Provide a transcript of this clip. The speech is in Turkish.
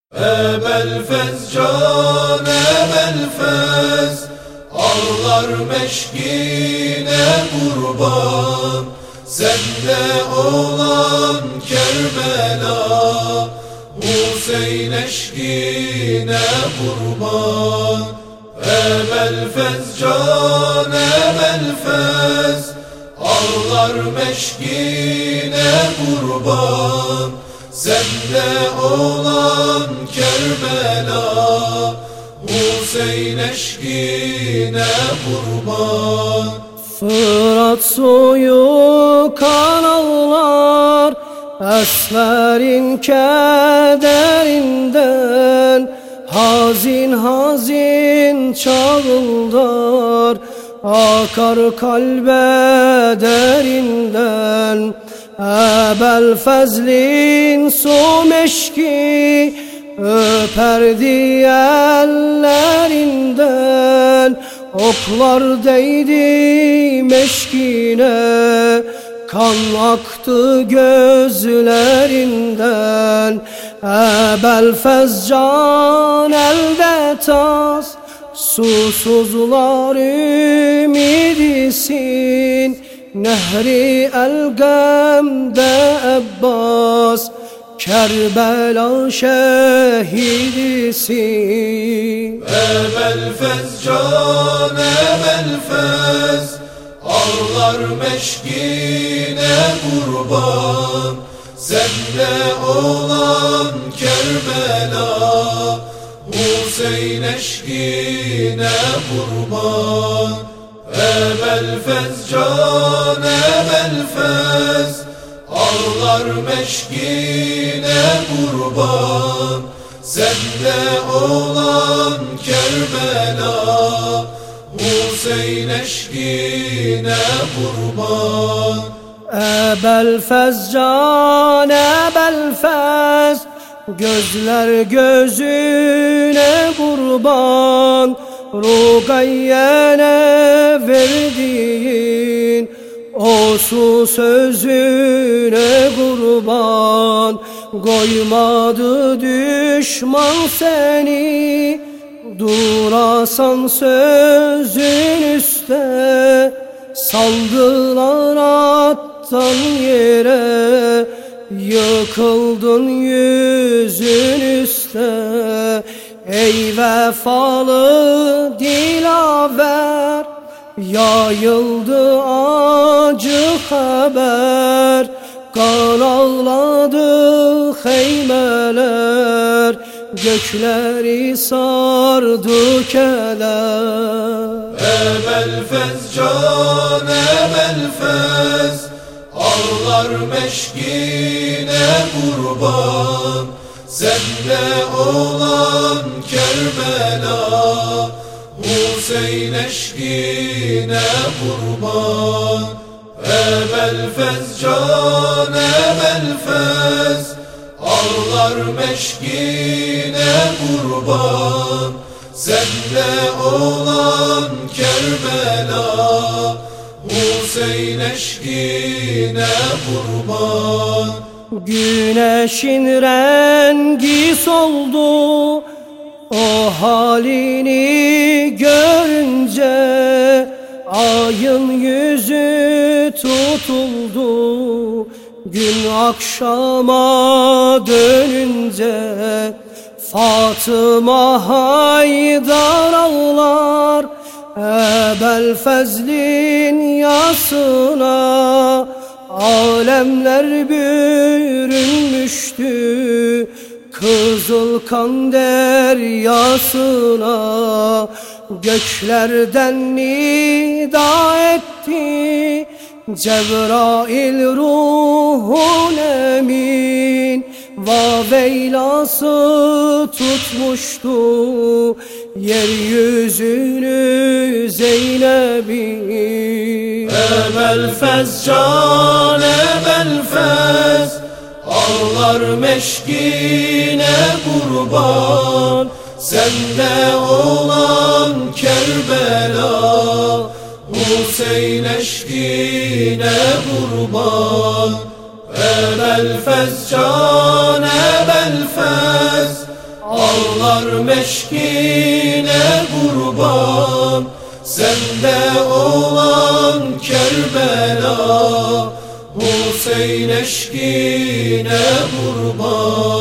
Ebelfez can Ebelfez, ağlar meşkine kurban. Sende olan Kerbela, Hüseyin eşkine kurban. Ebelfez can Ebelfez, ağlar meşkine kurban. Sende olan Kerbela, Hüseyin eşkine kurban. Fırat suyu kan ağlar, esmerin kederinden. Hazin hazin çağıldar, akar kalbe derinden. Ebelfezlin su meşki öperdi ellerinden. Oklar değdi meşkine, kan aktı gözlerinden. Ebelfez can elde tas, susuzlar ümidisin. Nehri el-Gem'de Abbas, Kerbela şehidisin. Ebelfez can Ebelfez, ağlar meşkine kurban. Sende olan Kerbela, Hüseyin eşkine kurban. Ebelfez can Ebelfez, ağlar meşkine kurban. Sende olan Kerbela, Hüseyin eşkine kurban. Ebelfez can Ebelfez, gözler gözüne kurban. Rugayyen'e verdiğin o su sözüne kurban. Koymadı düşman seni, durasan sözün üstte. Saldılar attan yere, yıkıldın yüzün üstte. Ey vefalı dilaver, yayıldı acı haber. Kan ağladı heymeler, gökleri sardı keder. Ebelfez can Ebelfez, ağlar meşkine kurban. Sende olan Kerbela, Hüseyin eşkine kurban. Ebelfez can Ebelfez, ağlar meşkine kurban. Sende olan Kerbela, Hüseyin eşkine kurban. Güneşin rengi soldu, o halini görünce. Ayın yüzü tutuldu, gün akşama dönünce. Fatıma Haydar ağlar, Ebelfezlin yasına. Alemler bürünmüştü kızıl kan deryasına. Göklerden nida etti Cebrail ruhun emin. Vaveylası tutmuştu yeryüzünü Zeynep'in. Ebelfez can Ebelfez, ağlar meşkine kurban. Sende olan Kerbela, Hüseyin eşkine kurban. Ebelfez can Ebelfez, Ağlar meşkine kurban, sende olan Kerbela, Hüseyin eşkine kurban.